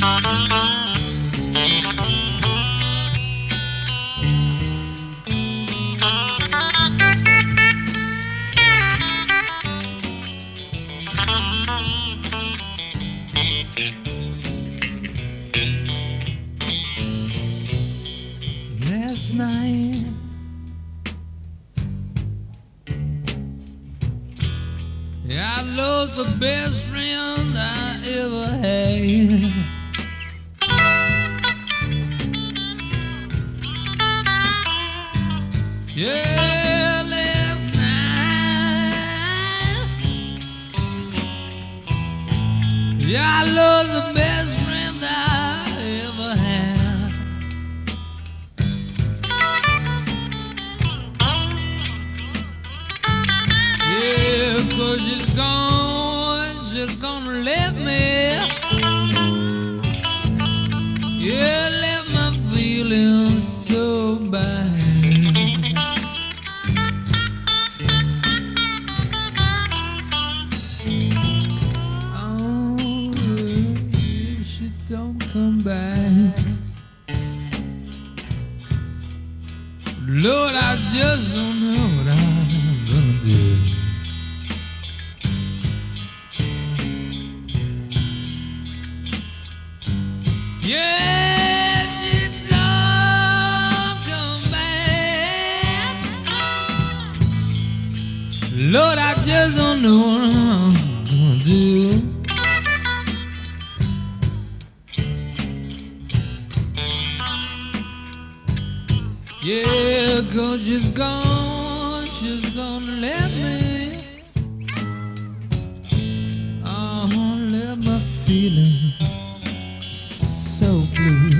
Last night I lost the best friend I ever had. Yeah, last night, yeah, I lost the best friend I ever had. Yeah, 'cause she's gone, she's gonna let me. Yeah, left me feeling so bad. Oh, if she don't come back, Lord, I just don't know what I'm gonna do. Yeah, she don't come back. Lord, I just don't know what I'm gonna do. Yeah, 'cause she's gone, she's gonna let me. Let my feeling so blue.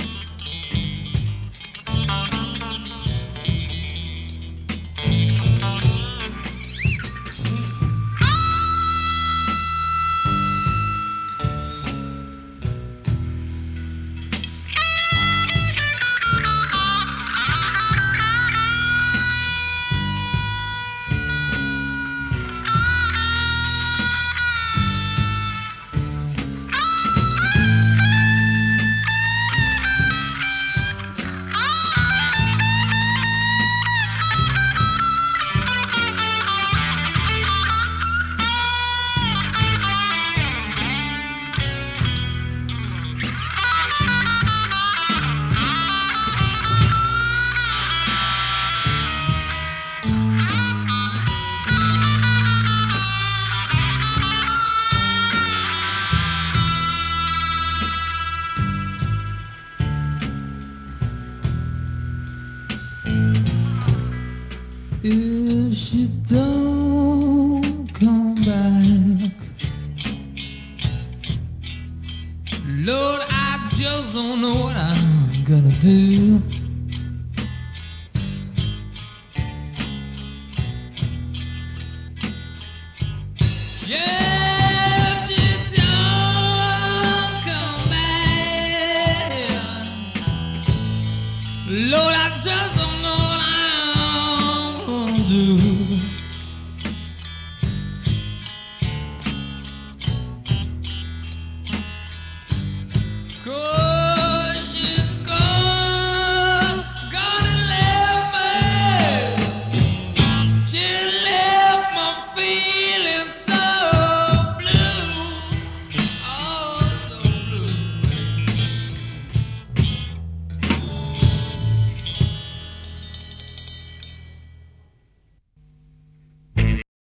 If she don't come back, Lord, I just don't know what I'm gonna do.